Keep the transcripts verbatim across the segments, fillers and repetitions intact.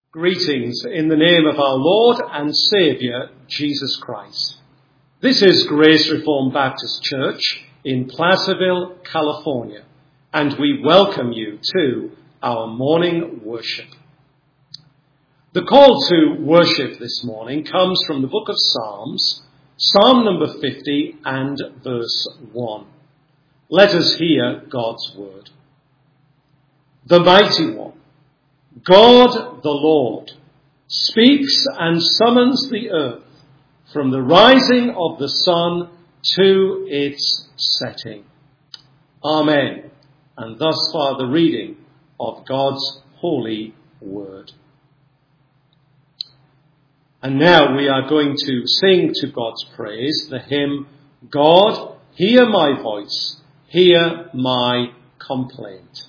Greetings in the name of our Lord and Saviour, Jesus Christ. This is Grace Reformed Baptist Church in Placerville, California, and we welcome you to our morning worship. The call to worship this morning comes from the book of Psalms, Psalm number fifty and verse one. Let us hear God's word. The Mighty One, God the Lord, speaks and summons the earth from the rising of the sun to its setting. Amen. And thus far the reading of God's holy word. And now we are going to sing to God's praise the hymn, God, hear my voice, hear my complaint.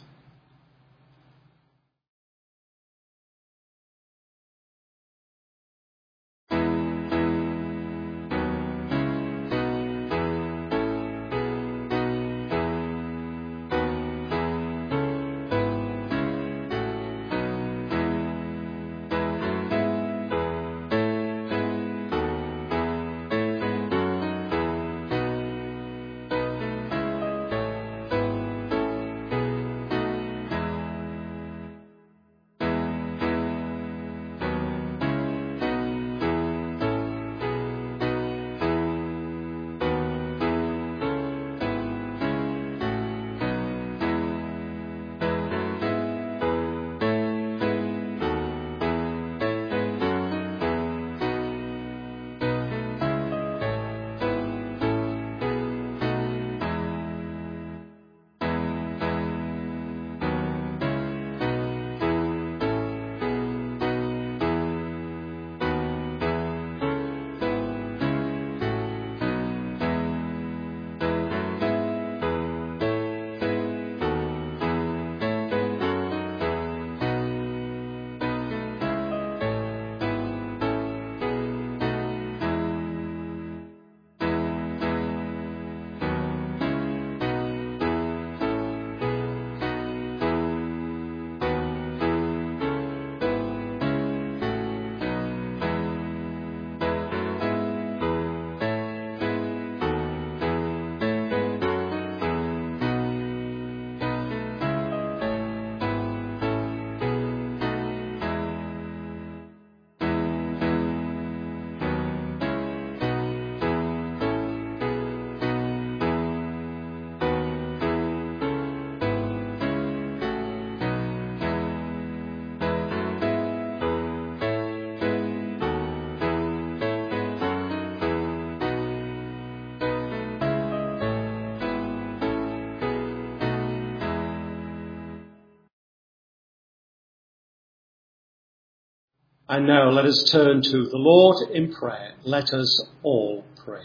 And now let us turn to the Lord in prayer. Let us all pray.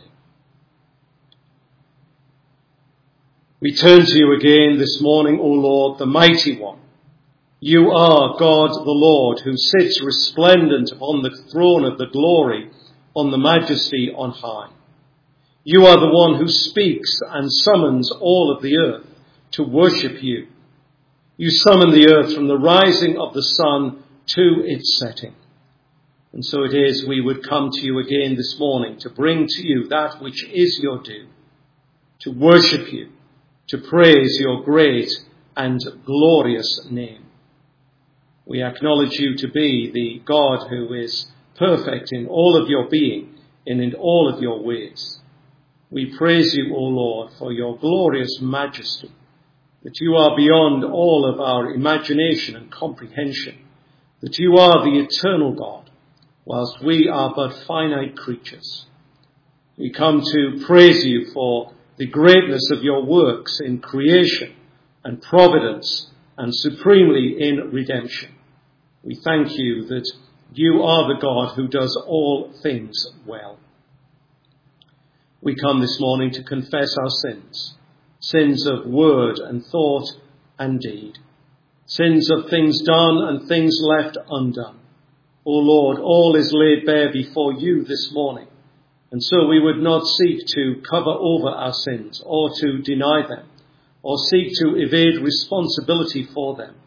We turn to you again this morning, O Lord, the Mighty One. You are God the Lord, who sits resplendent upon the throne of the glory, on the majesty on high. You are the one who speaks and summons all of the earth to worship you. You summon the earth from the rising of the sun to its setting. And so it is we would come to you again this morning to bring to you that which is your due, to worship you, to praise your great and glorious name. We acknowledge you to be the God who is perfect in all of your being and in all of your ways. We praise you, O Lord, for your glorious majesty, that you are beyond all of our imagination and comprehension, that you are the eternal God, whilst we are but finite creatures. We come to praise you for the greatness of your works in creation and providence and supremely in redemption. We thank you that you are the God who does all things well. We come this morning to confess our sins, sins of word and thought and deed, sins of things done and things left undone. O Lord, all is laid bare before you this morning, and so we would not seek to cover over our sins or to deny them or seek to evade responsibility for them,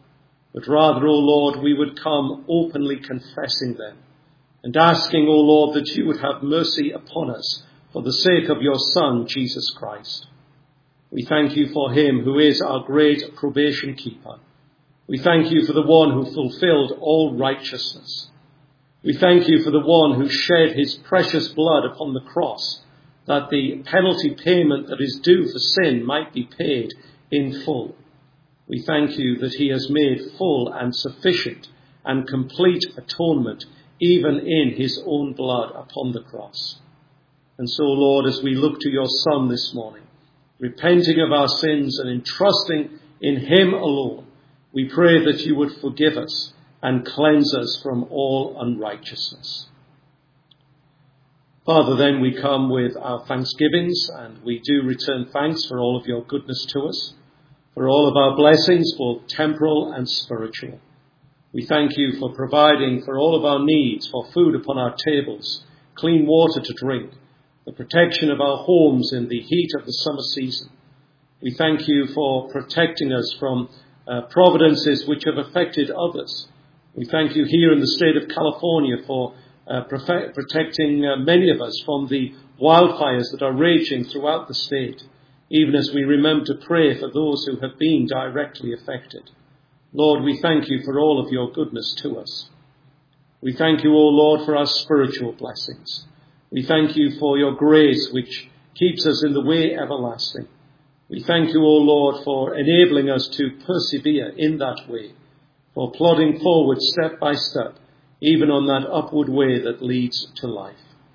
but rather, O Lord, we would come openly confessing them and asking, O Lord, that you would have mercy upon us for the sake of your Son, Jesus Christ. We thank you for him who is our great probation keeper. We thank you for the one who fulfilled all righteousness. We thank you for the one who shed his precious blood upon the cross, that the penalty payment that is due for sin might be paid in full. We thank you that he has made full and sufficient and complete atonement, even in his own blood upon the cross. And so, Lord, as we look to your Son this morning, repenting of our sins and entrusting in him alone, we pray that you would forgive us and cleanse us from all unrighteousness. Father, then we come with our thanksgivings, and we do return thanks for all of your goodness to us, for all of our blessings, both temporal and spiritual. We thank you for providing for all of our needs, for food upon our tables, clean water to drink, the protection of our homes in the heat of the summer season. We thank you for protecting us from uh, providences which have affected others. We thank you here in the state of California for uh, profe- protecting uh, many of us from the wildfires that are raging throughout the state, even as we remember to pray for those who have been directly affected. Lord, we thank you for all of your goodness to us. We thank you, O Lord, for our spiritual blessings. We thank you for your grace, which keeps us in the way everlasting. We thank you, O Lord, for enabling us to persevere in that way, for plodding forward step by step, even on that upward way that leads to life.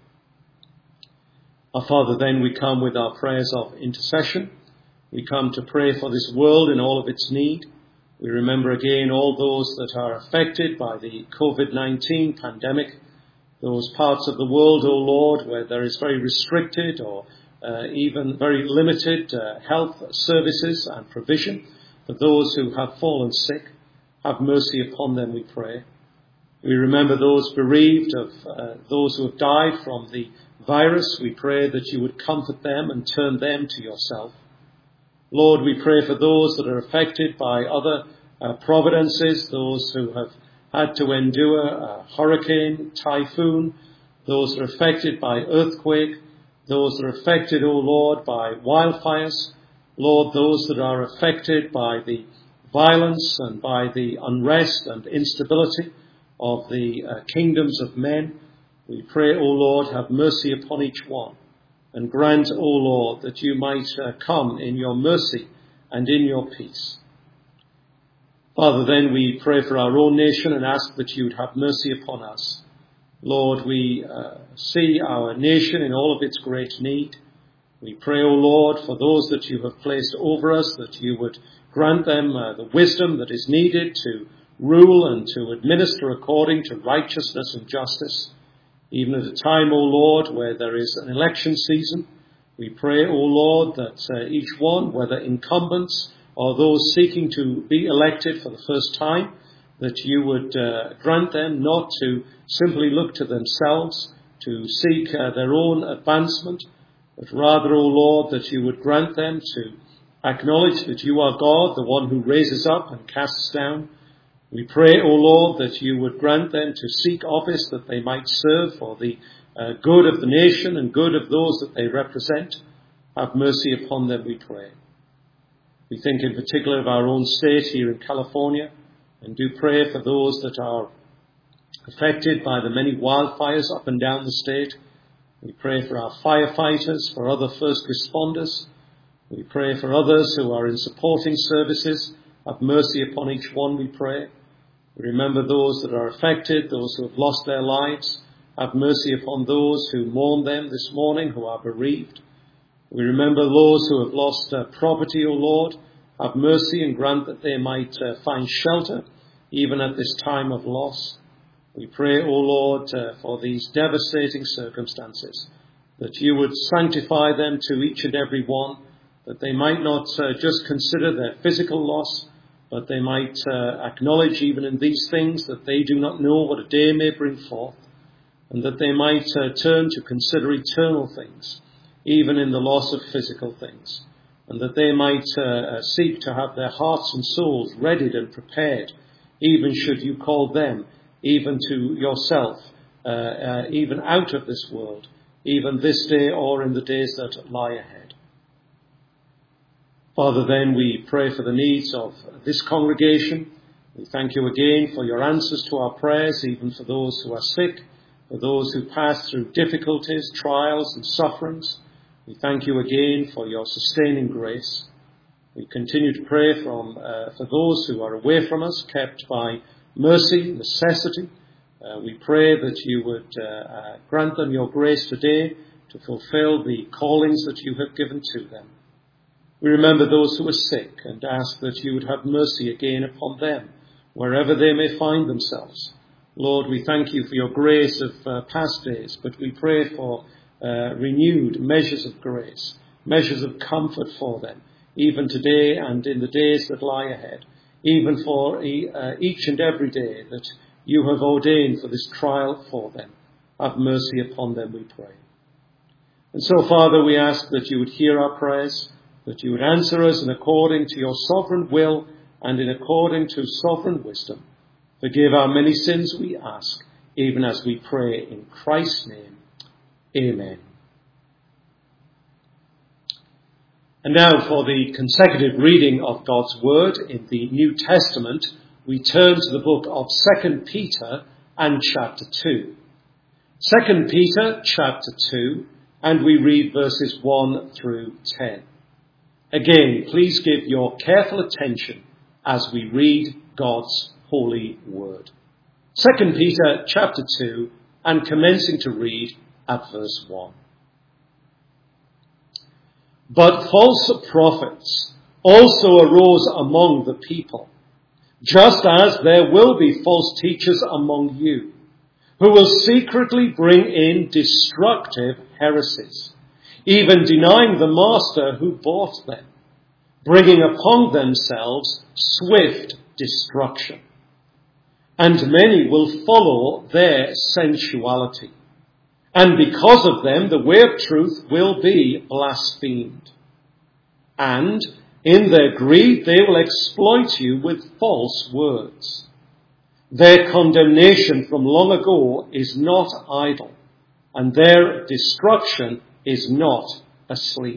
Our Father, then we come with our prayers of intercession. We come to pray for this world in all of its need. We remember again all those that are affected by the covid nineteen pandemic, those parts of the world, O Lord, where there is very restricted or uh, even very limited uh, health services and provision for those who have fallen sick. Have mercy upon them, we pray. We remember those bereaved of uh, those who have died from the virus. We pray that you would comfort them and turn them to yourself. Lord, we pray for those that are affected by other uh, providences, those who have had to endure a hurricane, typhoon, those that are affected by earthquake, those that are affected, O Lord, by wildfires, Lord, those that are affected by the violence and by the unrest and instability of the uh, kingdoms of men. We pray, O Lord, have mercy upon each one, and grant, O Lord, that you might uh, come in your mercy and in your peace. Father, then we pray for our own nation and ask that you would have mercy upon us. Lord, we uh, see our nation in all of its great need. We pray, O Lord, for those that you have placed over us, that you would grant them uh, the wisdom that is needed to rule and to administer according to righteousness and justice. Even at a time, O Lord, where there is an election season, we pray, O Lord, that uh, each one, whether incumbents or those seeking to be elected for the first time, that you would uh, grant them not to simply look to themselves, to seek uh, their own advancement, but rather, O Lord, that you would grant them to acknowledge that you are God, the one who raises up and casts down. We pray, O Lord, that you would grant them to seek office that they might serve for the uh, good of the nation and good of those that they represent. Have mercy upon them, we pray. We think in particular of our own state here in California, and do pray for those that are affected by the many wildfires up and down the state. We pray for our firefighters, for other first responders. We pray for others who are in supporting services. Have mercy upon each one, we pray. We remember those that are affected, those who have lost their lives. Have mercy upon those who mourn them this morning, who are bereaved. We remember those who have lost uh, property, O Lord. Have mercy and grant that they might uh, find shelter, even at this time of loss. We pray, O Lord, uh, for these devastating circumstances, that you would sanctify them to each and every one, that they might not uh, just consider their physical loss, but they might uh, acknowledge even in these things that they do not know what a day may bring forth, and that they might uh, turn to consider eternal things, even in the loss of physical things, and that they might uh, uh, seek to have their hearts and souls readied and prepared even should you call them, even to yourself, uh, uh, even out of this world, even this day or in the days that lie ahead. Father, then we pray for the needs of this congregation. We thank you again for your answers to our prayers, even for those who are sick, for those who pass through difficulties, trials and sufferings. We thank you again for your sustaining grace. We continue to pray from, uh, for those who are away from us, kept by mercy, necessity. Uh, we pray that you would uh, uh, grant them your grace today to fulfill the callings that you have given to them. We remember those who are sick and ask that you would have mercy again upon them, wherever they may find themselves. Lord, we thank you for your grace of uh, past days, but we pray for uh, renewed measures of grace, measures of comfort for them, even today and in the days that lie ahead, even for e- uh, each and every day that you have ordained for this trial for them. Have mercy upon them, we pray. And so, Father, we ask that you would hear our prayers, that you would answer us in according to your sovereign will and in according to sovereign wisdom. Forgive our many sins, we ask, even as we pray in Christ's name. Amen. And now for the consecutive reading of God's Word in the New Testament, we turn to the book of Second Peter and chapter two. Second Peter chapter two, and we read verses one through ten. Again, please give your careful attention as we read God's holy word. Second Peter chapter two, and commencing to read at verse one. But false prophets also arose among the people, just as there will be false teachers among you, who will secretly bring in destructive heresies, even denying the master who bought them, bringing upon themselves swift destruction. And many will follow their sensuality. And because of them, the way of truth will be blasphemed. And in their greed, they will exploit you with false words. Their condemnation from long ago is not idle, and their destruction is not asleep.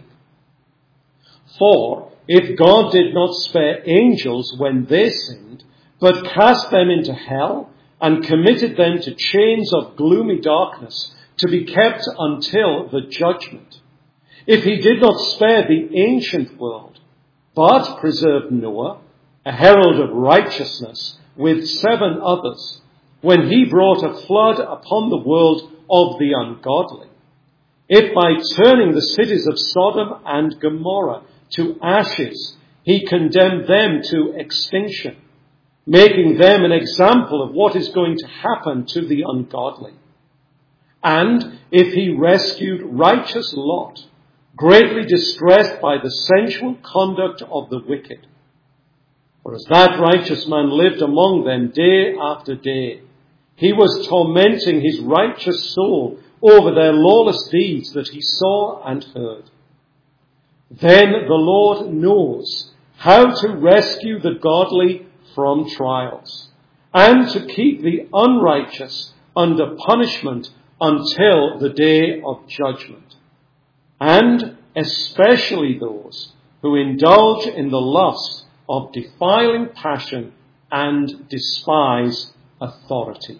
For if God did not spare angels when they sinned, but cast them into hell and committed them to chains of gloomy darkness to be kept until the judgment, if he did not spare the ancient world, but preserved Noah, a herald of righteousness, with seven others, when he brought a flood upon the world of the ungodly, if by turning the cities of Sodom and Gomorrah to ashes, he condemned them to extinction, making them an example of what is going to happen to the ungodly. And if he rescued righteous Lot, greatly distressed by the sensual conduct of the wicked, for as that righteous man lived among them day after day, he was tormenting his righteous soul over their lawless deeds that he saw and heard. Then the Lord knows how to rescue the godly from trials, and to keep the unrighteous under punishment until the day of judgment, and especially those who indulge in the lust of defiling passion and despise authority.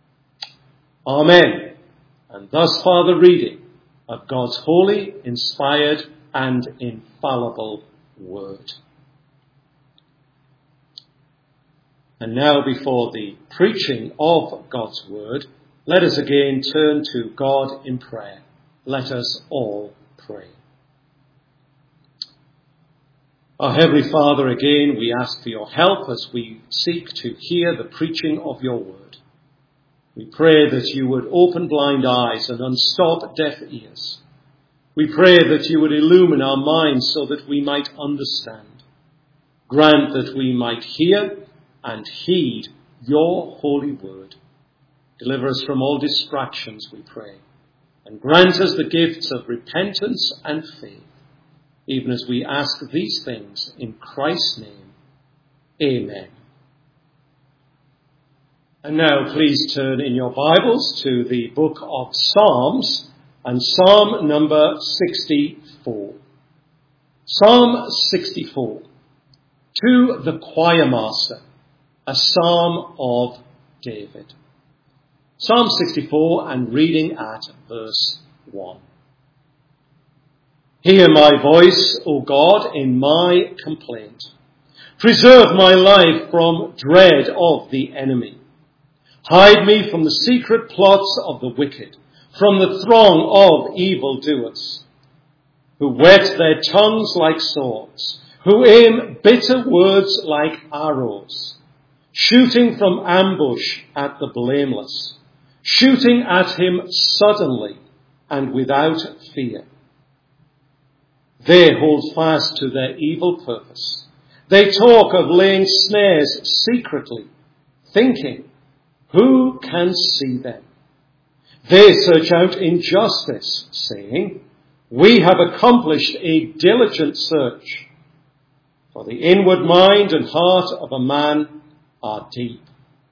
Amen. And thus far the reading of God's holy, inspired, and infallible word. And now, before the preaching of God's word, let us again turn to God in prayer. Let us all pray. Our Heavenly Father, again we ask for your help as we seek to hear the preaching of your word. We pray that you would open blind eyes and unstop deaf ears. We pray that you would illumine our minds so that we might understand. Grant that we might hear and heed your holy word. Deliver us from all distractions, we pray, and grant us the gifts of repentance and faith, even as we ask these things in Christ's name. Amen. And now please turn in your Bibles to the book of Psalms and Psalm number sixty-four. Psalm sixty-four, to the choir master, a psalm of David. Psalm sixty-four, and reading at verse one. Hear my voice, O God, in my complaint. Preserve my life from dread of the enemy. Hide me from the secret plots of the wicked, from the throng of evildoers, who whet their tongues like swords, who aim bitter words like arrows, shooting from ambush at the blameless, shooting at him suddenly and without fear. They hold fast to their evil purpose. They talk of laying snares secretly, thinking, who can see them? They search out injustice, saying, we have accomplished a diligent search. For the inward mind and heart of a man are deep.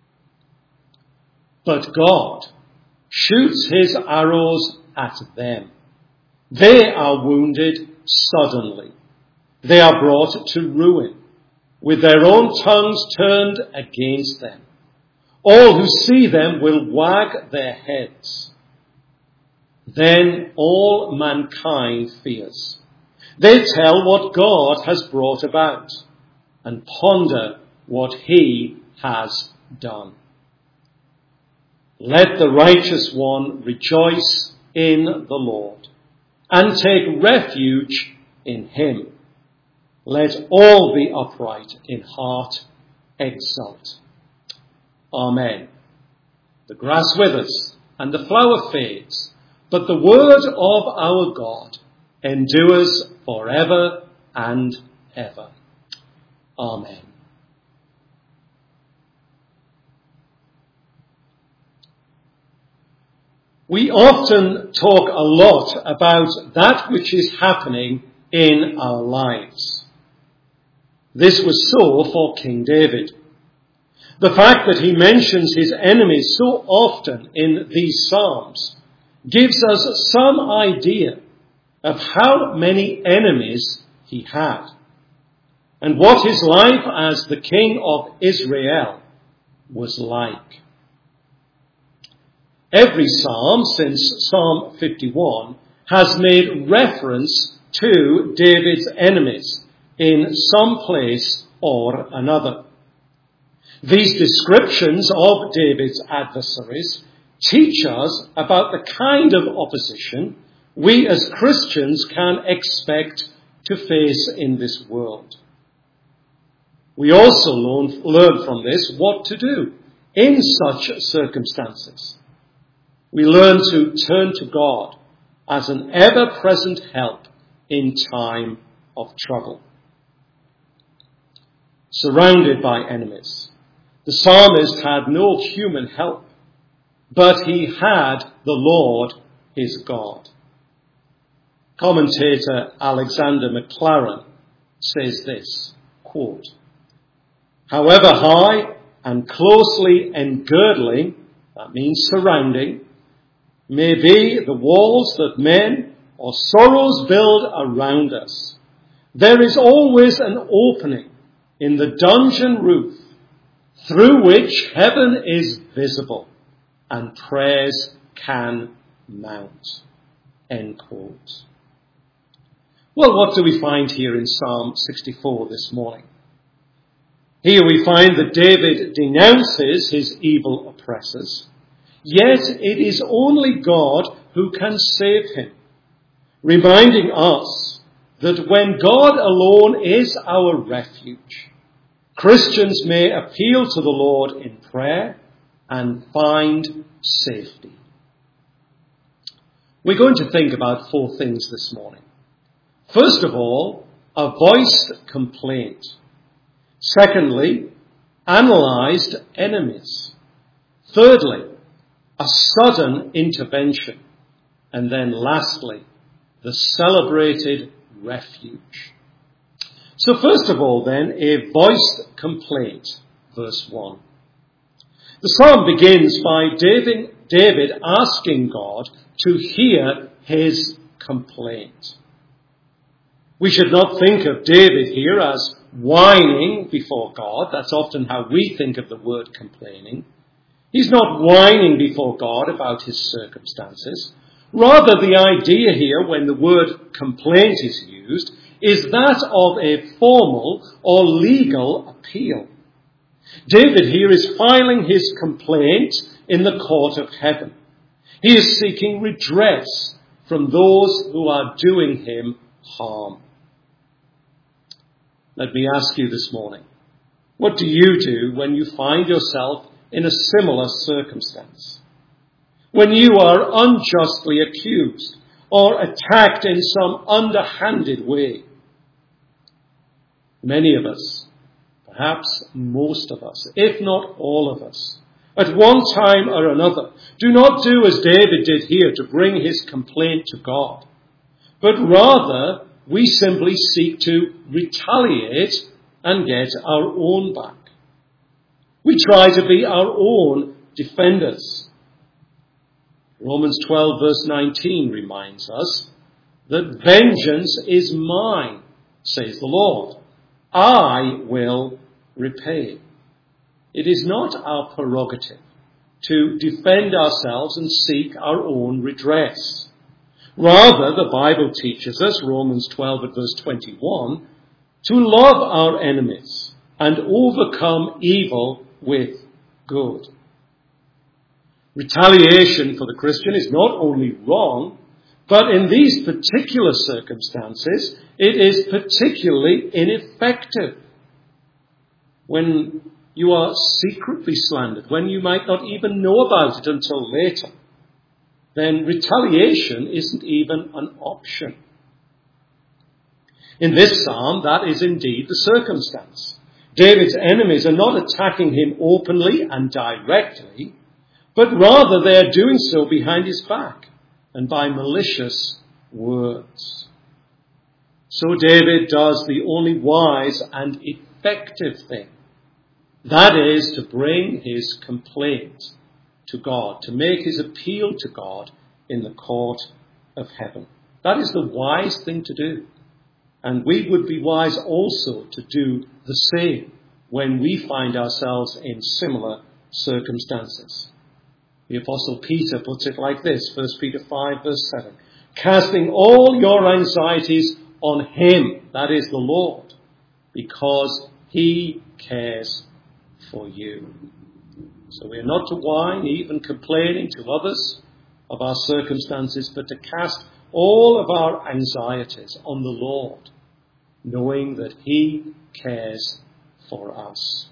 But God shoots his arrows at them. They are wounded suddenly. They are brought to ruin, with their own tongues turned against them. All who see them will wag their heads. Then all mankind fears. They tell what God has brought about and ponder what he has done. Let the righteous one rejoice in the Lord and take refuge in him. Let all the upright in heart exult. Amen. The grass withers and the flower fades, but the word of our God endures forever and ever. Amen. We often talk a lot about that which is happening in our lives. This was so for King David. The fact that he mentions his enemies so often in these Psalms gives us some idea of how many enemies he had and what his life as the king of Israel was like. Every psalm since Psalm fifty-one has made reference to David's enemies in some place or another. These descriptions of David's adversaries teach us about the kind of opposition we as Christians can expect to face in this world. We also learn, learn from this what to do in such circumstances. We learn to turn to God as an ever-present help in time of trouble. Surrounded by enemies, the psalmist had no human help, but he had the Lord his God. Commentator Alexander Maclaren says this, quote, however high and closely engirdling, that means surrounding, may be the walls that men or sorrows build around us, there is always an opening in the dungeon roof through which heaven is visible and prayers can mount. End quote. Well, what do we find here in Psalm sixty-four this morning? Here we find that David denounces his evil oppressors, yet it is only God who can save him, reminding us that when God alone is our refuge, Christians may appeal to the Lord in prayer and find safety. We're going to think about four things this morning. First of all, a voiced complaint. Secondly, analysed enemies. Thirdly, a sudden intervention. And then lastly, the celebrated refuge. So first of all then, a voiced complaint, verse one. The psalm begins by David, David asking God to hear his complaint. We should not think of David here as whining before God. That's often how we think of the word complaining. He's not whining before God about his circumstances. Rather, the idea here, when the word complaint is used, is that of a formal or legal appeal. David here is filing his complaint in the court of heaven. He is seeking redress from those who are doing him harm. Let me ask you this morning, what do you do when you find yourself in a similar circumstance? When you are unjustly accused or attacked in some underhanded way? Many of us, perhaps most of us, if not all of us, at one time or another, do not do as David did here to bring his complaint to God, but rather we simply seek to retaliate and get our own back. We try to be our own defenders. Romans twelve verse nineteen reminds us that vengeance is mine, says the Lord. I will repay. It is not our prerogative to defend ourselves and seek our own redress. Rather, the Bible teaches us, Romans twelve at verse twenty-one, to love our enemies and overcome evil with good. Retaliation for the Christian is not only wrong, but in these particular circumstances, it is particularly ineffective. When you are secretly slandered, when you might not even know about it until later, then retaliation isn't even an option. In this psalm, that is indeed the circumstance. David's enemies are not attacking him openly and directly, but rather they are doing so behind his back and by malicious words. So David does the only wise and effective thing. That is to bring his complaint to God, to make his appeal to God in the court of heaven. That is the wise thing to do. And we would be wise also to do the same when we find ourselves in similar circumstances. The Apostle Peter puts it like this, First Peter five verse seven. Casting all your anxieties on him, that is the Lord, because he cares for you. So we are not to whine, even complaining to others of our circumstances, but to cast all of our anxieties on the Lord, knowing that he cares for us.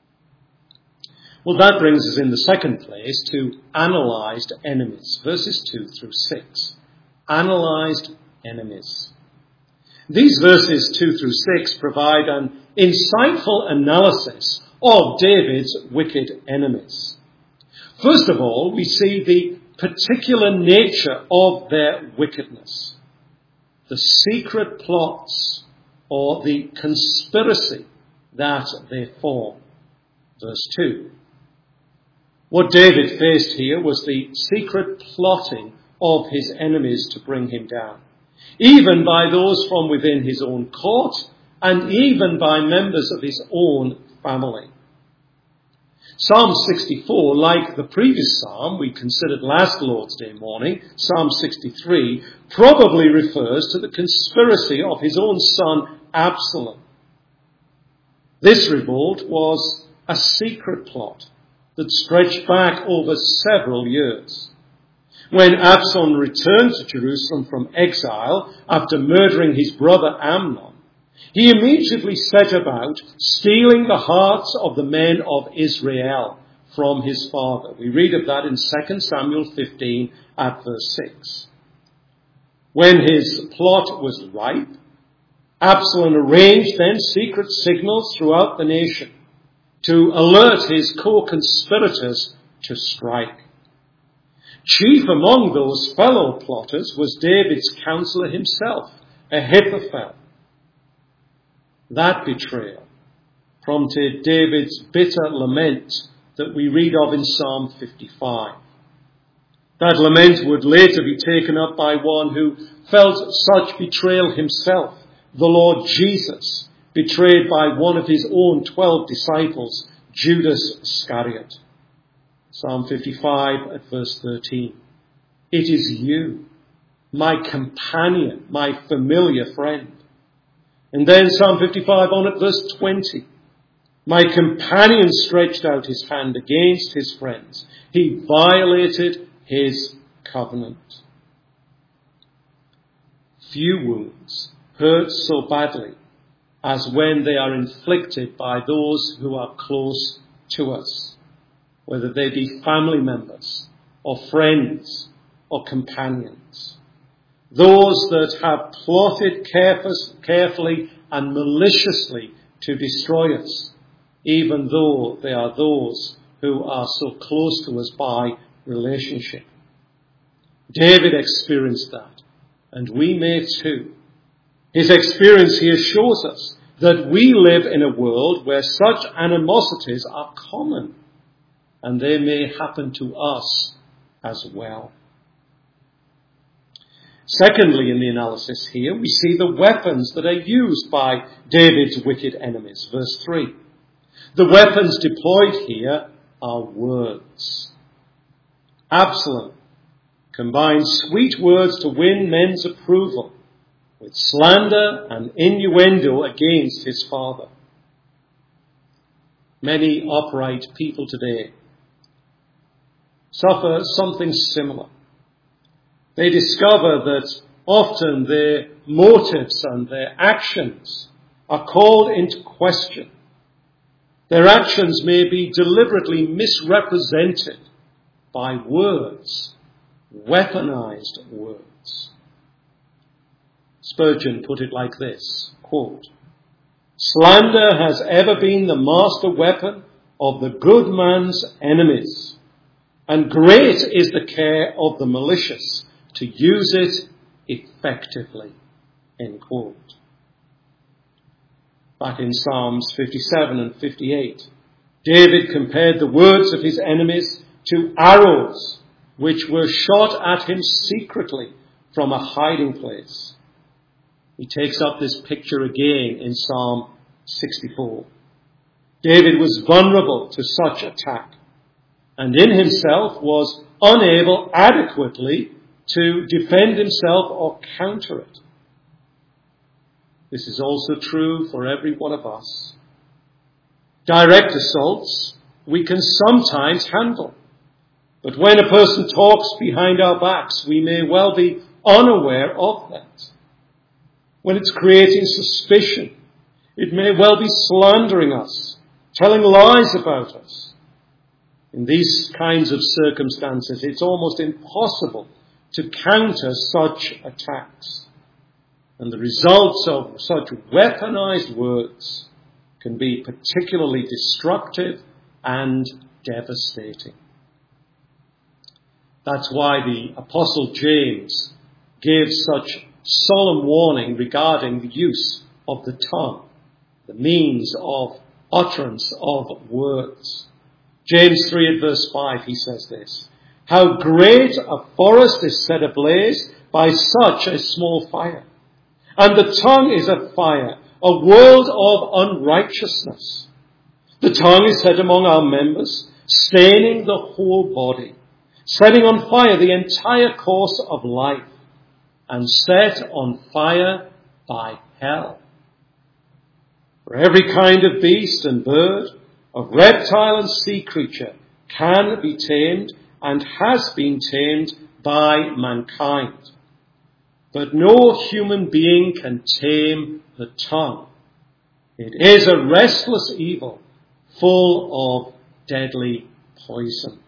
Well, that brings us in the second place to analysed enemies, verses two through six. Analysed enemies. These verses two through six provide an insightful analysis of David's wicked enemies. First of all, we see the particular nature of their wickedness, the secret plots or the conspiracy that they form. Verse two. What David faced here was the secret plotting of his enemies to bring him down, even by those from within his own court and even by members of his own family. Psalm sixty-four, like the previous psalm we considered last Lord's Day morning, Psalm sixty-three, probably refers to the conspiracy of his own son Absalom. This revolt was a secret plot that stretched back over several years. When Absalom returned to Jerusalem from exile after murdering his brother Amnon, he immediately set about stealing the hearts of the men of Israel from his father. We read of that in Second Samuel fifteen at verse six. When his plot was ripe, Absalom arranged then secret signals throughout the nation to alert his co-conspirators to strike. Chief among those fellow plotters was David's counselor himself, Ahithophel. That betrayal prompted David's bitter lament that we read of in Psalm fifty-five. That lament would later be taken up by one who felt such betrayal himself, the Lord Jesus, betrayed by one of his own twelve disciples, Judas Iscariot. Psalm fifty-five at verse thirteen. It is you, my companion, my familiar friend. And then Psalm fifty-five on at verse twenty. My companion stretched out his hand against his friends. He violated his covenant. Few wounds hurt so badly as when they are inflicted by those who are close to us, whether they be family members or friends or companions. Those that have plotted carefully and maliciously to destroy us, even though they are those who are so close to us by relationship. David experienced that, and we may too. His experience here shows us that we live in a world where such animosities are common, and they may happen to us as well. Secondly, in the analysis here, we see the weapons that are used by David's wicked enemies. Verse three. The weapons deployed here are words. Absalom combined sweet words to win men's approval with slander and innuendo against his father. Many upright people today suffer something similar. They discover that often their motives and their actions are called into question. Their actions may be deliberately misrepresented by words, weaponized words. Spurgeon put it like this, quote, slander has ever been the master weapon of the good man's enemies, and great is the care of the malicious to use it effectively, end quote. Back in Psalms fifty-seven and fifty-eight, David compared the words of his enemies to arrows which were shot at him secretly from a hiding place. He takes up this picture again in Psalm sixty-four. David was vulnerable to such attack, and in himself was unable adequately to defend himself or counter it. This is also true for every one of us. Direct assaults we can sometimes handle, but when a person talks behind our backs, we may well be unaware of that. When it's creating suspicion, it may well be slandering us, telling lies about us. In these kinds of circumstances, it's almost impossible to counter such attacks. And the results of such weaponized words can be particularly destructive and devastating. That's why the Apostle James gives such solemn warning regarding the use of the tongue, the means of utterance of words. James three at verse five, he says this, how great a forest is set ablaze by such a small fire. And the tongue is a fire, a world of unrighteousness. The tongue is set among our members, staining the whole body, setting on fire the entire course of life, and set on fire by hell. For every kind of beast and bird, of reptile and sea creature can be tamed and has been tamed by mankind. But no human being can tame the tongue. It is a restless evil, full of deadly poison.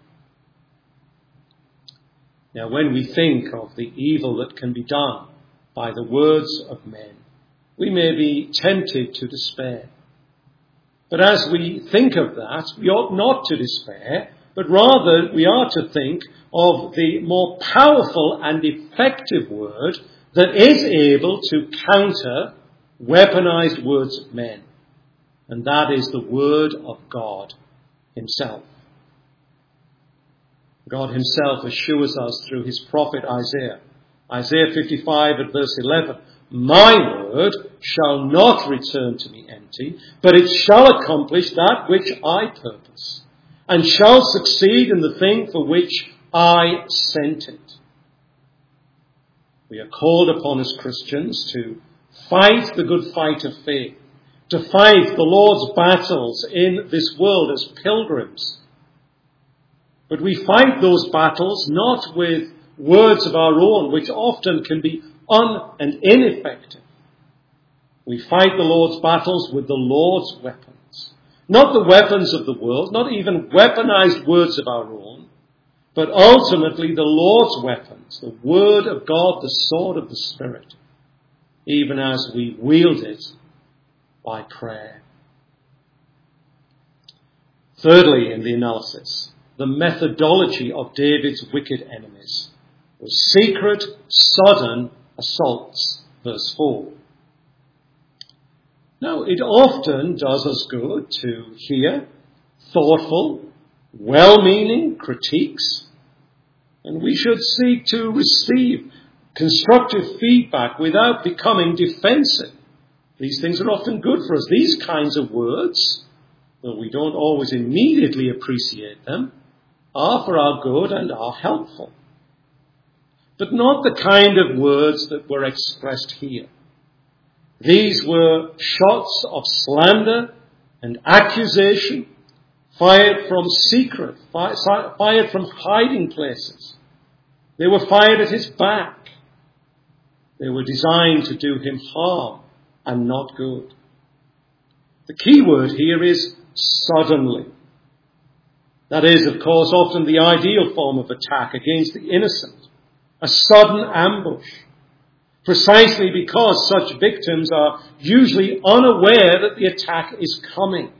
Now, when we think of the evil that can be done by the words of men, we may be tempted to despair. But as we think of that, we ought not to despair, but rather we are to think of the more powerful and effective word that is able to counter weaponized words of men. And that is the word of God himself. God himself assures us through his prophet Isaiah. Isaiah fifty-five at verse eleven, "My word shall not return to me empty, but it shall accomplish that which I purpose, and shall succeed in the thing for which I sent it." We are called upon as Christians to fight the good fight of faith, to fight the Lord's battles in this world as pilgrims. But we fight those battles not with words of our own, which often can be un- and ineffective. We fight the Lord's battles with the Lord's weapons. Not the weapons of the world, not even weaponized words of our own, but ultimately the Lord's weapons, the Word of God, the sword of the Spirit, even as we wield it by prayer. Thirdly, in the analysis, the methodology of David's wicked enemies was secret, sudden assaults. Verse four. Now, it often does us good to hear thoughtful, well-meaning critiques, and we should seek to receive constructive feedback without becoming defensive. These things are often good for us. These kinds of words, though we don't always immediately appreciate them, are for our good and are helpful. But not the kind of words that were expressed here. These were shots of slander and accusation, fired from secret, fired from hiding places. They were fired at his back. They were designed to do him harm and not good. The key word here is suddenly. That is, of course, often the ideal form of attack against the innocent. A sudden ambush. Precisely because such victims are usually unaware that the attack is coming.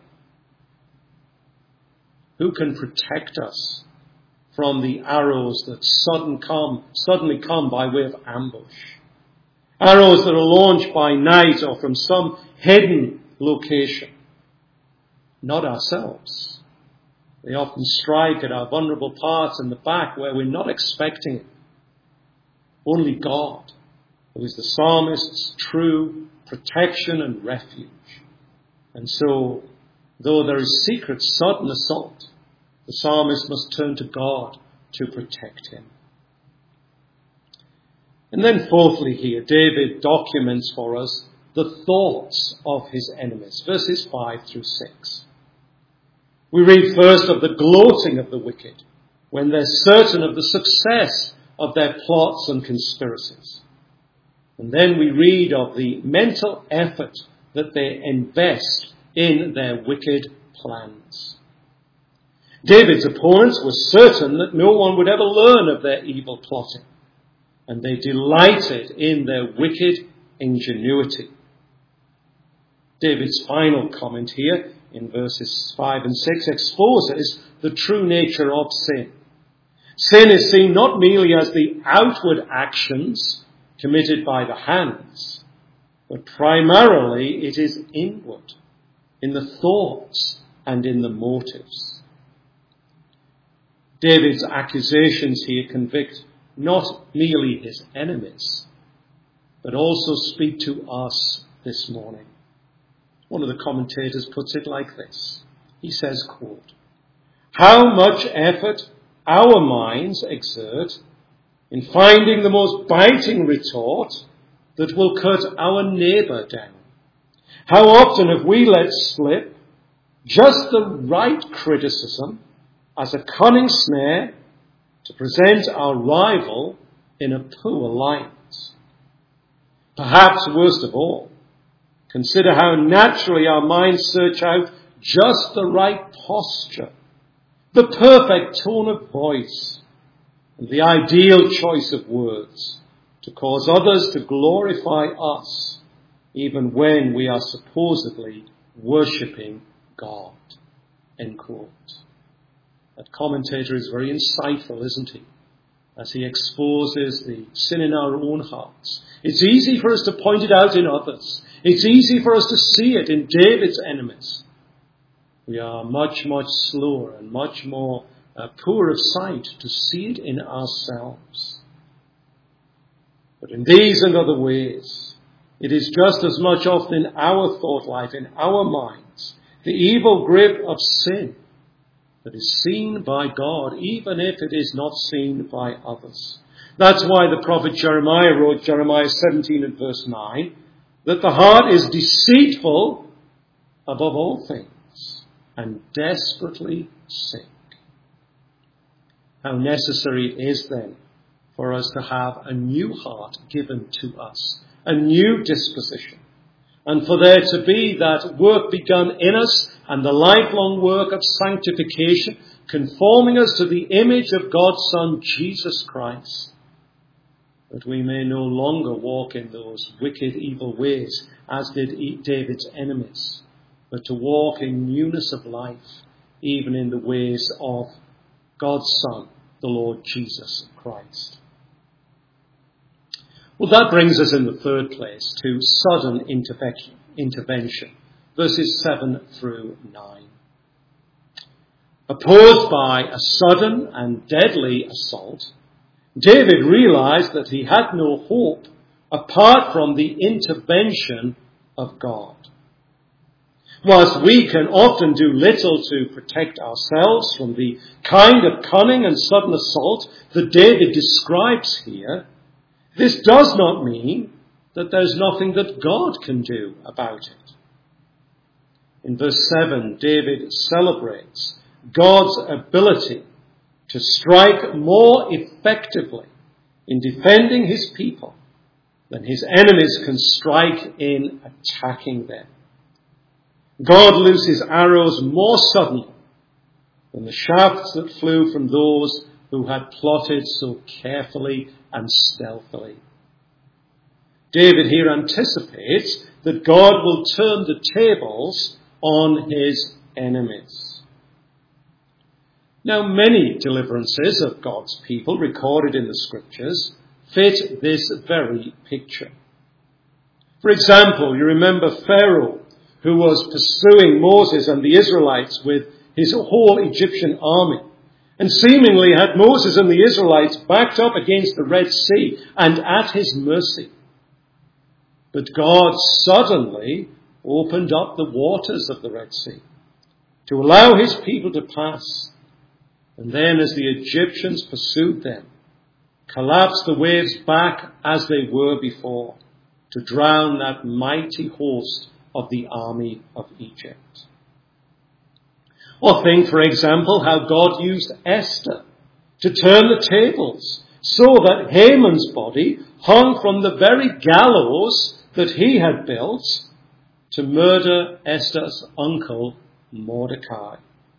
Who can protect us from the arrows that sudden come, suddenly come by way of ambush? Arrows that are launched by night or from some hidden location. Not ourselves. They often strike at our vulnerable parts in the back where we're not expecting it. Only God, who is the psalmist's true protection and refuge. And so, though there is secret, sudden assault, the psalmist must turn to God to protect him. And then fourthly here, David documents for us the thoughts of his enemies. Verses five through six. We read first of the gloating of the wicked, when they're certain of the success of their plots and conspiracies. And then we read of the mental effort that they invest in their wicked plans. David's opponents were certain that no one would ever learn of their evil plotting, and they delighted in their wicked ingenuity. David's final comment here in verses five and six exposes the true nature of sin. Sin is seen not merely as the outward actions committed by the hands, but primarily it is inward, in the thoughts and in the motives. David's accusations here convict not merely his enemies, but also speak to us this morning. One of the commentators puts it like this. He says, quote, "How much effort our minds exert in finding the most biting retort that will cut our neighbour down. How often have we let slip just the right criticism as a cunning snare to present our rival in a poor light? Perhaps worst of all, consider how naturally our minds search out just the right posture, the perfect tone of voice, and the ideal choice of words to cause others to glorify us, even when we are supposedly worshipping God." End quote. That commentator is very insightful, isn't he? As he exposes the sin in our own hearts. It's easy for us to point it out in others. It's easy for us to see it in David's enemies. We are much, much slower and much more uh, poor of sight to see it in ourselves. But in these and other ways, it is just as much often in our thought life, in our minds, the evil grip of sin that is seen by God, even if it is not seen by others. That's why the prophet Jeremiah wrote, Jeremiah seventeen and verse nine, that the heart is deceitful above all things and desperately sick. How necessary it is then for us to have a new heart given to us, a new disposition, and for there to be that work begun in us and the lifelong work of sanctification, conforming us to the image of God's Son, Jesus Christ, that we may no longer walk in those wicked, evil ways as did David's enemies, but to walk in newness of life, even in the ways of God's Son, the Lord Jesus Christ. Well, that brings us in the third place to sudden intervention, intervention, verses seven through nine. Opposed by a sudden and deadly assault, David realized that he had no hope apart from the intervention of God. Whilst we can often do little to protect ourselves from the kind of cunning and sudden assault that David describes here, this does not mean that there's nothing that God can do about it. In verse seven, David celebrates God's ability to strike more effectively in defending his people than his enemies can strike in attacking them. God looses arrows more suddenly than the shafts that flew from those who had plotted so carefully and stealthily. David here anticipates that God will turn the tables on his enemies. Now, many deliverances of God's people recorded in the scriptures fit this very picture. For example, you remember Pharaoh, who was pursuing Moses and the Israelites with his whole Egyptian army, and seemingly had Moses and the Israelites backed up against the Red Sea and at his mercy. But God suddenly opened up the waters of the Red Sea to allow his people to pass. And then as the Egyptians pursued them, collapsed the waves back as they were before to drown that mighty host of the army of Egypt. Or think, for example, how God used Esther to turn the tables so that Haman's body hung from the very gallows that he had built to murder Esther's uncle Mordecai.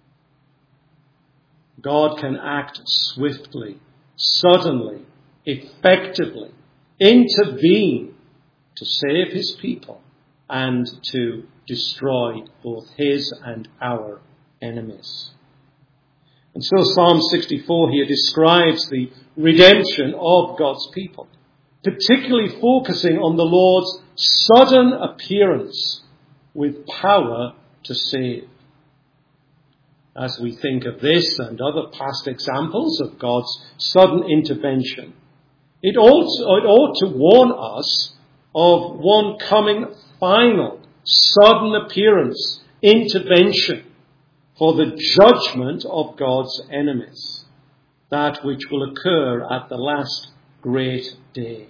God can act swiftly, suddenly, effectively, intervene to save his people and to destroy both his and our enemies. And so Psalm sixty-four here describes the redemption of God's people, particularly focusing on the Lord's sudden appearance with power to save. As we think of this and other past examples of God's sudden intervention, it ought, it ought to warn us of one coming final, sudden appearance, intervention for the judgment of God's enemies, that which will occur at the last great day.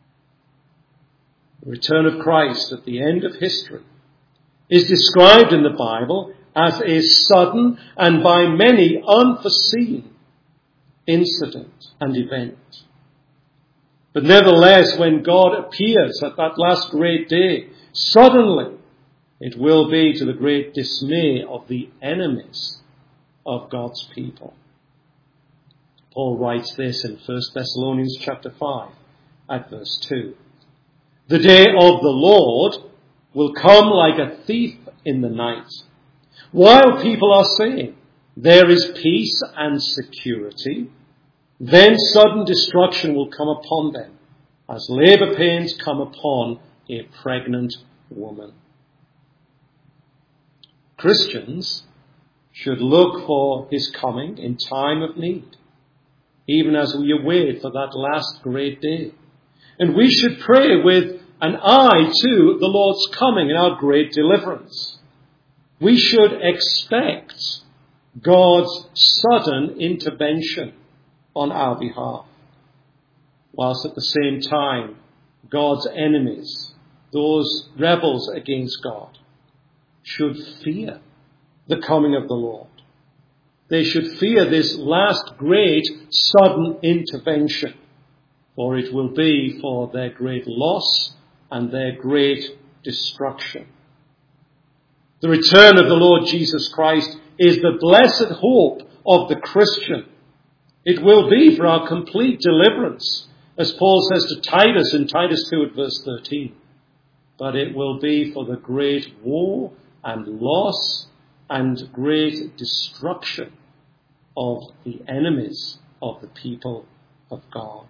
The return of Christ at the end of history is described in the Bible as a sudden and by many unforeseen incident and event. But nevertheless, when God appears at that last great day, suddenly it will be to the great dismay of the enemies of God's people. Paul writes this in First Thessalonians chapter five at verse two. The day of the Lord will come like a thief in the night. While people are saying, there is peace and security, then sudden destruction will come upon them, as labor pains come upon a pregnant woman. Christians should look for his coming in time of need, even as we await for that last great day. And we should pray with an eye to the Lord's coming and our great deliverance. We should expect God's sudden intervention on our behalf, whilst at the same time God's enemies, those rebels against God, should fear the coming of the Lord. They should fear this last great sudden intervention, for it will be for their great loss and their great destruction. The return of the Lord Jesus Christ is the blessed hope of the Christian. It will be for our complete deliverance, as Paul says to Titus in Titus two at verse thirteen. But it will be for the great woe and loss and great destruction of the enemies of the people of God.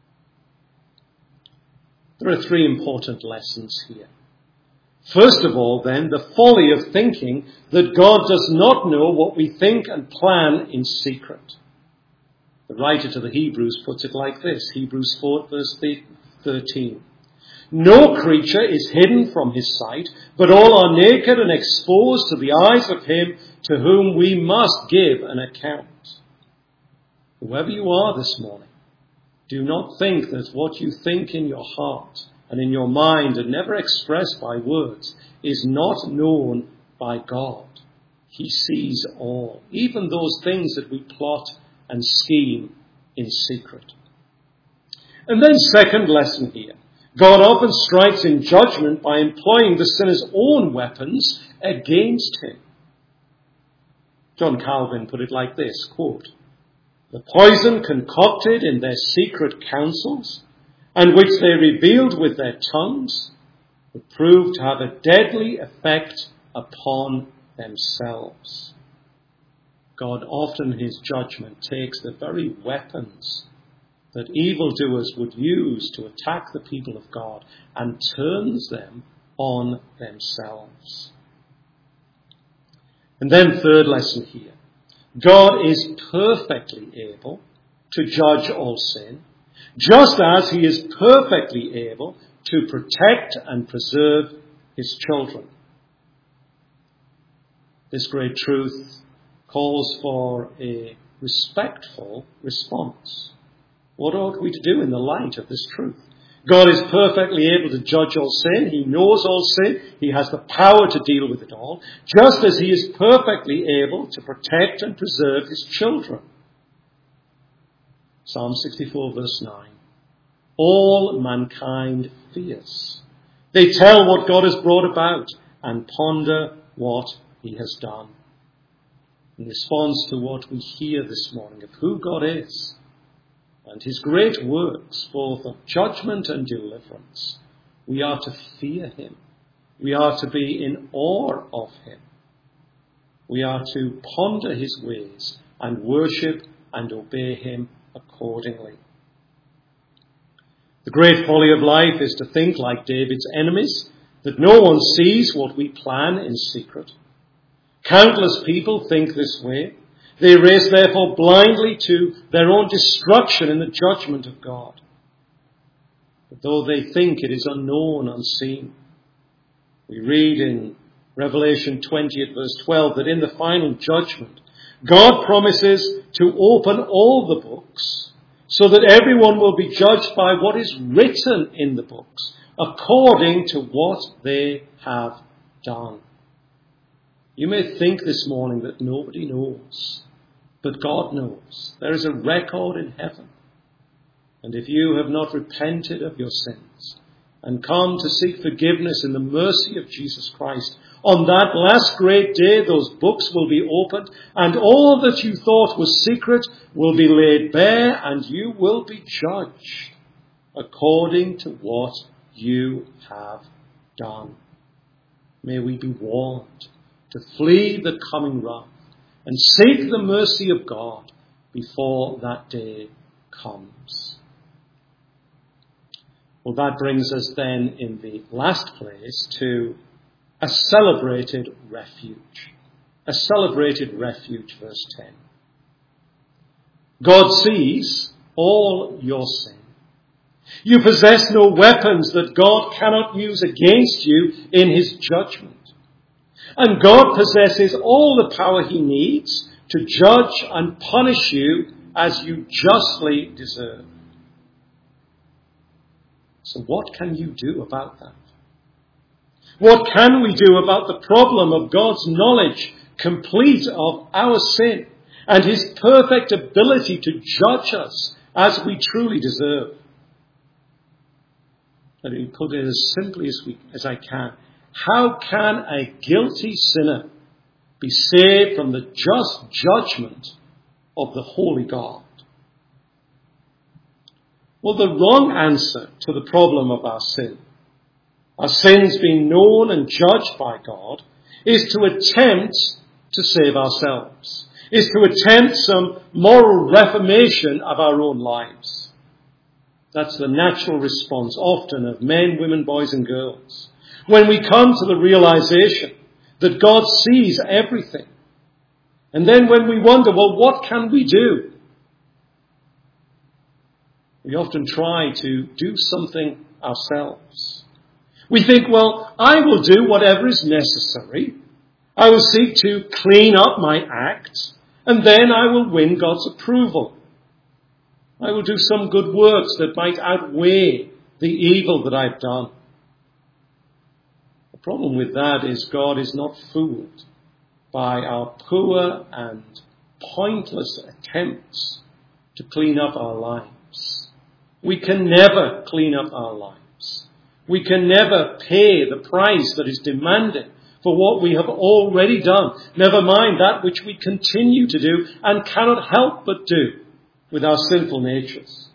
There are three important lessons here. First of all, then, the folly of thinking that God does not know what we think and plan in secret. The writer to the Hebrews puts it like this, Hebrews four, verse thirteen. No creature is hidden from his sight, but all are naked and exposed to the eyes of him to whom we must give an account. Whoever you are this morning, do not think that what you think in your heart and in your mind and never expressed by words is not known by God. He sees all, even those things that we plot and scheme in secret. And then second lesson here. God often strikes in judgment by employing the sinner's own weapons against him. John Calvin put it like this, quote, "The poison concocted in their secret councils, and which they revealed with their tongues, would prove to have a deadly effect upon themselves." God often in his judgment takes the very weapons that evildoers would use to attack the people of God and turns them on themselves. And then third lesson here. God is perfectly able to judge all sin, just as he is perfectly able to protect and preserve his children. This great truth calls for a respectful response. What ought we to do in the light of this truth? God is perfectly able to judge all sin. He knows all sin. He has the power to deal with it all, just as he is perfectly able to protect and preserve his children. Psalm sixty-four, verse nine. All mankind fears. They tell what God has brought about and ponder what he has done. In response to what we hear this morning of who God is, and his great works, both of judgment and deliverance, we are to fear him. We are to be in awe of him. We are to ponder his ways and worship and obey him accordingly. The great folly of life is to think like David's enemies, that no one sees what we plan in secret. Countless people think this way. They race, therefore, blindly to their own destruction in the judgment of God. But though they think it is unknown, unseen, we read in Revelation twenty at verse twelve that in the final judgment, God promises to open all the books so that everyone will be judged by what is written in the books, according to what they have done. You may think this morning that nobody knows. But God knows. There is a record in heaven. And if you have not repented of your sins and come to seek forgiveness in the mercy of Jesus Christ, on that last great day those books will be opened and all that you thought was secret will be laid bare and you will be judged according to what you have done. May we be warned to flee the coming wrath and seek the mercy of God before that day comes. Well, that brings us then in the last place to a celebrated refuge. a celebrated refuge, verse ten. God sees all your sin. You possess no weapons that God cannot use against you in his judgment. And God possesses all the power he needs to judge and punish you as you justly deserve. So what can you do about that? What can we do about the problem of God's knowledge complete of our sin and his perfect ability to judge us as we truly deserve? Let me put it as simply as, we, as I can. How can a guilty sinner be saved from the just judgment of the holy God? Well, the wrong answer to the problem of our sin, our sins being known and judged by God, is to attempt to save ourselves, is to attempt some moral reformation of our own lives. That's the natural response often of men, women, boys and girls. When we come to the realization that God sees everything. And then when we wonder, well, what can we do? We often try to do something ourselves. We think, well, I will do whatever is necessary. I will seek to clean up my acts, and then I will win God's approval. I will do some good works that might outweigh the evil that I've done. The problem with that is God is not fooled by our poor and pointless attempts to clean up our lives. We can never clean up our lives. We can never pay the price that is demanded for what we have already done, never mind that which we continue to do and cannot help but do with our sinful natures.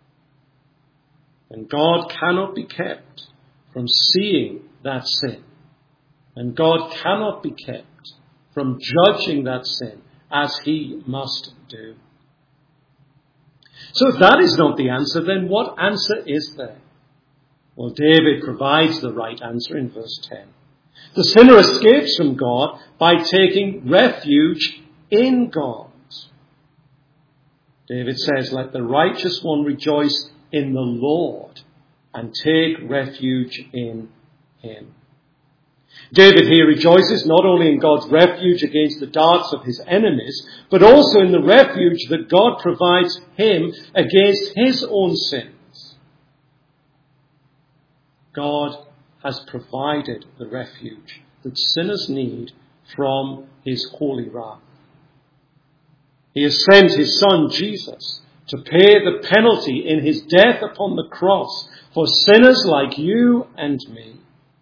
And God cannot be kept from seeing that sin. And God cannot be kept from judging that sin as he must do. So if that is not the answer, then what answer is there? Well, David provides the right answer in verse ten. The sinner escapes from God by taking refuge in God. David says, let the righteous one rejoice in the Lord and take refuge in him. David here rejoices not only in God's refuge against the darts of his enemies, but also in the refuge that God provides him against his own sins. God has provided the refuge that sinners need from his holy wrath. He has sent his son Jesus to pay the penalty in his death upon the cross for sinners like you and me.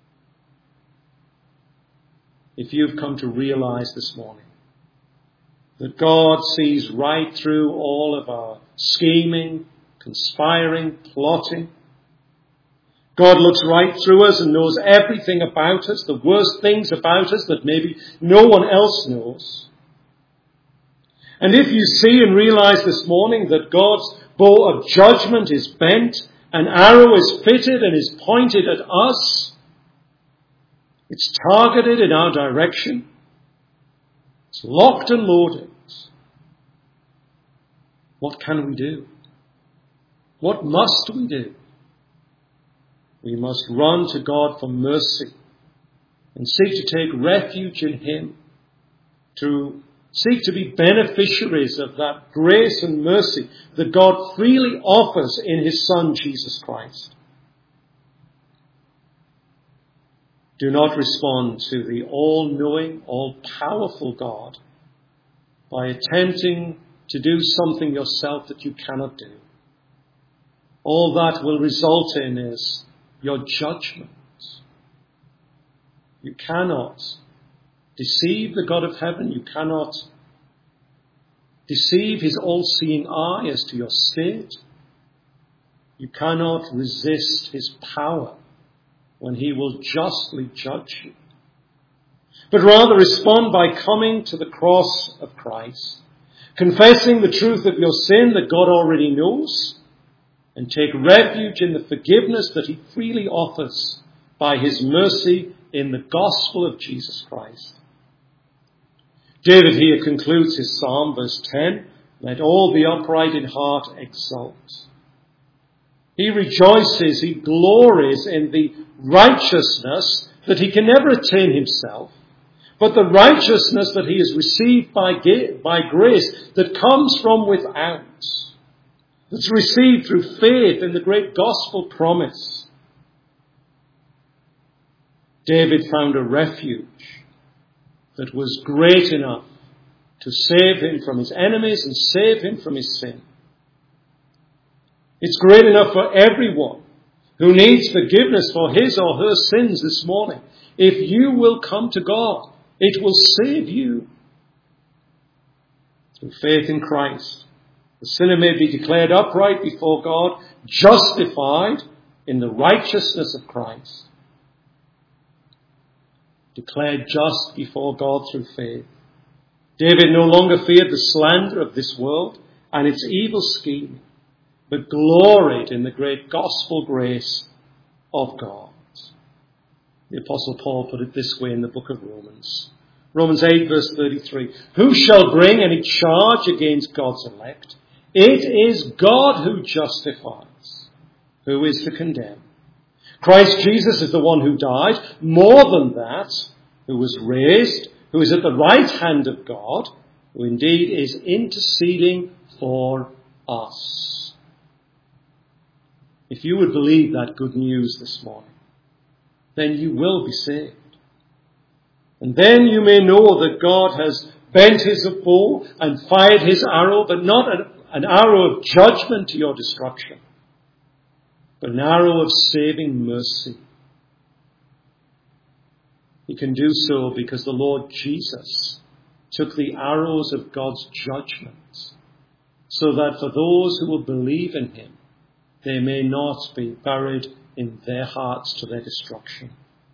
If you've come to realize this morning that God sees right through all of our scheming, conspiring, plotting, God looks right through us and knows everything about us, the worst things about us that maybe no one else knows. And if you see and realize this morning that God's bow of judgment is bent, an arrow is fitted and is pointed at us, it's targeted in our direction, it's locked and loaded, what can we do? What must we do? We must run to God for mercy and seek to take refuge in him, to seek to be beneficiaries of that grace and mercy that God freely offers in his Son, Jesus Christ. Do not respond to the all-knowing, all-powerful God by attempting to do something yourself that you cannot do. All that will result in is your judgment. You cannot deceive the God of heaven. You cannot deceive his all-seeing eye as to your state. You cannot resist his power when he will justly judge you. But rather respond by coming to the cross of Christ, confessing the truth of your sin that God already knows, and take refuge in the forgiveness that he freely offers by his mercy in the gospel of Jesus Christ. David here concludes his psalm, verse ten, "Let all the upright in heart exult." He rejoices, he glories in the righteousness that he can never attain himself, but the righteousness that he has received by, by grace that comes from without, that's received through faith in the great gospel promise. David found a refuge that was great enough to save him from his enemies and save him from his sin. It's great enough for everyone who needs forgiveness for his or her sins this morning. If you will come to God, it will save you. Through faith in Christ, the sinner may be declared upright before God, justified in the righteousness of Christ. Declared just before God through faith. David no longer feared the slander of this world and its evil scheme, but gloried in the great gospel grace of God. The Apostle Paul put it this way in the book of Romans. Romans eight verse thirty-three. Who shall bring any charge against God's elect? It is God who justifies. Who is to condemn? Christ Jesus is the one who died. More than that, who was raised, who is at the right hand of God, who indeed is interceding for us. If you would believe that good news this morning, then you will be saved. And then you may know that God has bent his bow and fired his arrow, but not an, an arrow of judgment to your destruction, but an arrow of saving mercy. He can do so because the Lord Jesus took the arrows of God's judgment, so that for those who will believe in him, they may not be buried in their hearts to their destruction.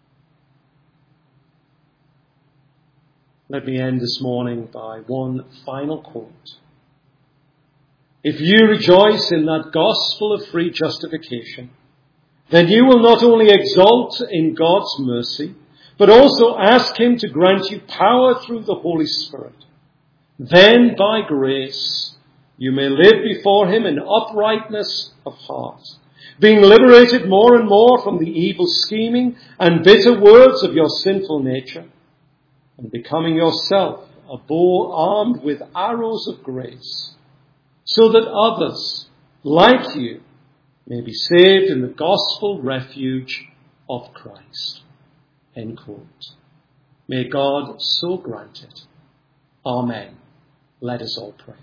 Let me end this morning by one final quote. If you rejoice in that gospel of free justification, then you will not only exult in God's mercy, but also ask him to grant you power through the Holy Spirit. Then, by grace, you may live before him in uprightness of heart, being liberated more and more from the evil scheming and bitter words of your sinful nature, and becoming yourself a bow armed with arrows of grace, so that others, like you, may be saved in the gospel refuge of Christ. End quote. May God so grant it. Amen. Let us all pray.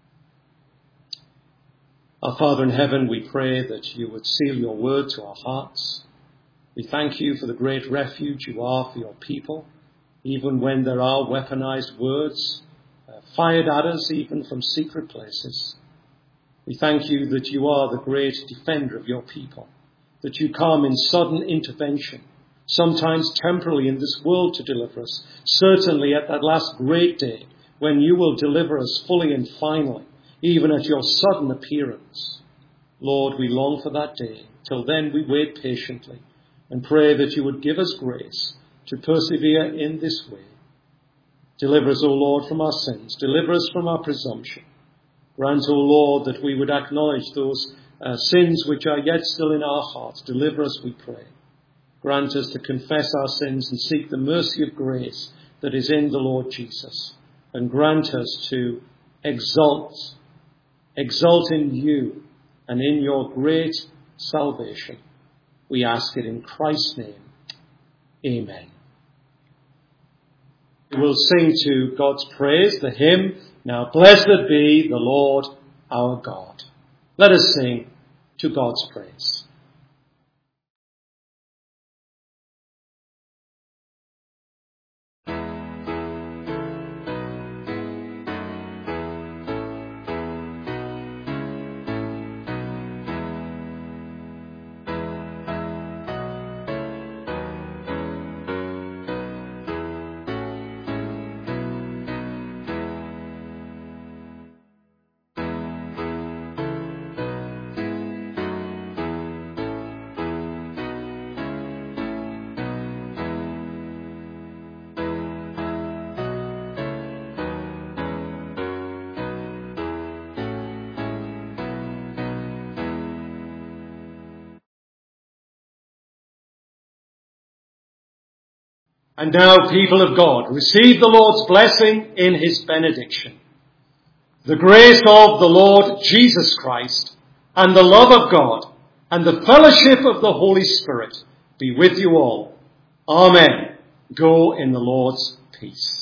Our Father in heaven, we pray that you would seal your word to our hearts. We thank you for the great refuge you are for your people, even when there are weaponized words uh, fired at us, even from secret places. We thank you that you are the great defender of your people, that you come in sudden intervention, sometimes temporarily in this world to deliver us, certainly at that last great day when you will deliver us fully and finally, even at your sudden appearance. Lord, we long for that day. Till then we wait patiently and pray that you would give us grace to persevere in this way. Deliver us, O Lord, from our sins. Deliver us from our presumption. Grant, O Lord, that we would acknowledge those uh, sins which are yet still in our hearts. Deliver us, we pray. Grant us to confess our sins and seek the mercy of grace that is in the Lord Jesus. And grant us to exult, exult in you and in your great salvation. We ask it in Christ's name. Amen. We will sing to God's praise the hymn, Now Blessed Be the Lord our God. Let us sing to God's praise. And now, people of God, receive the Lord's blessing in his benediction. The grace of the Lord Jesus Christ and the love of God and the fellowship of the Holy Spirit be with you all. Amen. Go in the Lord's peace.